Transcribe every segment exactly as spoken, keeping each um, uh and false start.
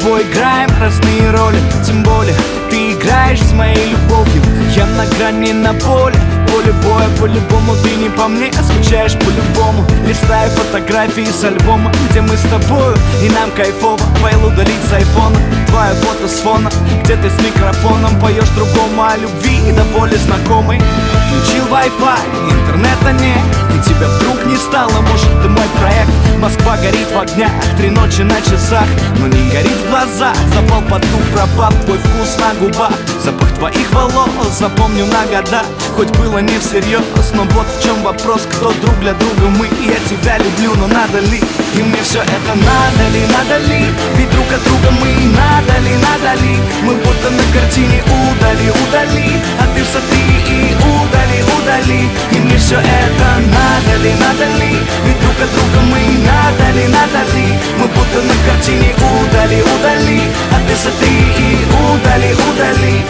тобой играем разные роли. Тем более ты играешь с моей любовью. Я на грани, на поле, поле боя. По-любому ты не по мне, а скучаешь по-любому. Листаю фотографии с альбома, где мы с тобою, и нам кайфово. Файл удалить с айфона, твое фото с фона, где ты с микрофоном поешь другому о любви, да более знакомый. Включил Wi-Fi, интернета нет, и тебя вдруг не стало. Может, ты мой проект. Москва горит в огнях, три ночи на часах, но не горит в глазах. Запал под дух, пропав твой вкус на губах. Запах твоих волос запомню на года. Хоть было не всерьез, но вот в чем вопрос. Кто друг для друга мы? Я тебя люблю, но надо ли? И мне все это надо ли, надо ли? Ведь друг от друга мы, надо ли, надо ли? Мы будто на картине удали, удали, а ты смотри и удали, удали. И мне все это надо ли, надо ли? Ведь друг от друга мы, надо ли, надо ли? Мы будто на картине удали, удали, а ты смотри и удали, удали.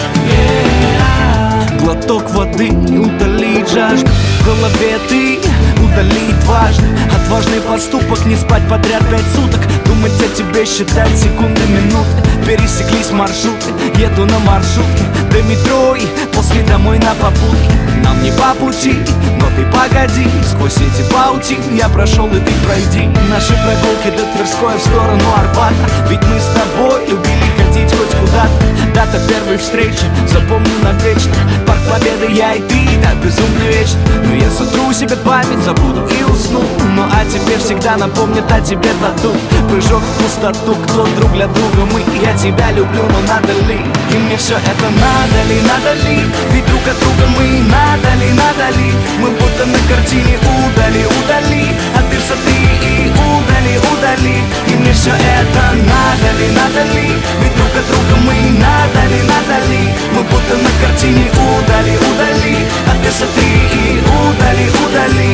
Yeah. Глоток воды, удалить жажду. В голове ты, удалить важно. Отважный поступок, не спать подряд пять суток. Думать о тебе, считать секунды, минуты. Пересеклись маршруты, еду на маршрутке до метро и после домой на попутке. Нам не по пути, но ты погоди. Сквозь эти паутины я прошел, и ты пройди. Наши прогулки до Тверской в сторону Арбата. Ведь мы с тобой любили ходить хоть куда-то. Дата первой встречи, запомню навечно. Парк Победы, я и ты, да, безумно вечно. Но я сотру себе память, забуду и усну. Ну а тебе всегда напомнит о тебе тату. Прыжок в пустоту, кто друг для друга мы. Я тебя люблю, но надо ли? И мне все это надо ли, надо ли? Ведь друг от друга мы, надо ли, надо ли? Мы будто на картине удали, удали, а ты смотри и удали, удали. И мне все это надо ли, надо ли? Ведь друг от друга мы, надо ли, надо ли? Мы будто на картине удали, удали, а ты смотри и удали, удали.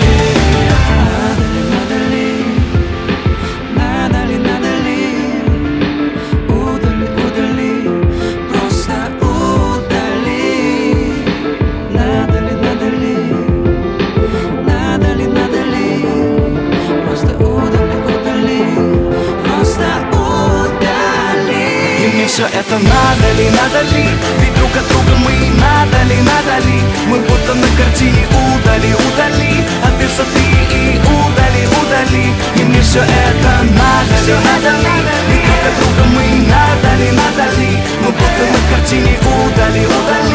Все это надо ли, надо ли? Ведь друг от друга мы, надо ли, надо ли? Мы будто на картине удали, удали, а ты смотри и удали, удали. И мне все это надо ли, надо ли? Ведь друг от друга мы, надо ли, надо ли? Мы будто на картине удали, удали.